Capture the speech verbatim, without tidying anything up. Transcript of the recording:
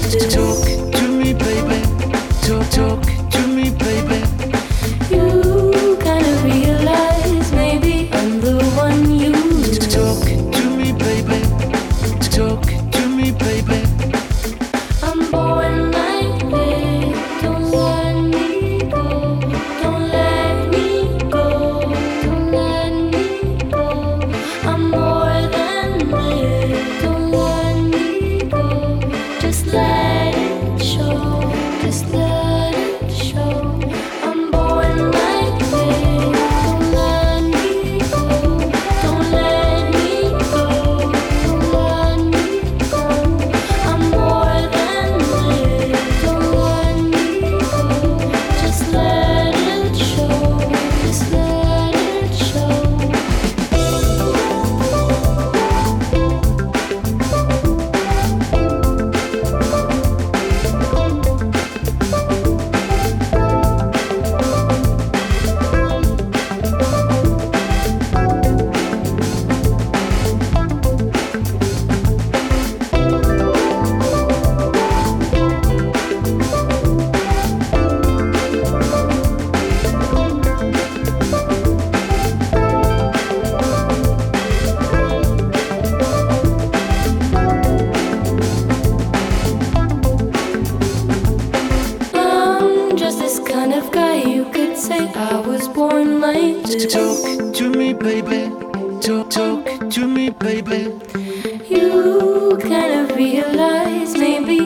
Talk to me, baby. Talk, talk to me, baby. You kind of realize maybe I'm the one you talk to me, baby. Talk to me, baby. I'm born like this. Don't let me go. Don't let me go. Don't let me go. I'm more than this. Don't let me go. Just let it show. Just let it show. I'm born like this. Don't let me go. Don't let me go. Don't let me go. I'm more than this. Don't let me go. Just let it show. Just let it show. I'm just this kind of guy you could say I was born like this. Talk to me, baby. Talk, talk to me, baby. You kind of realize maybe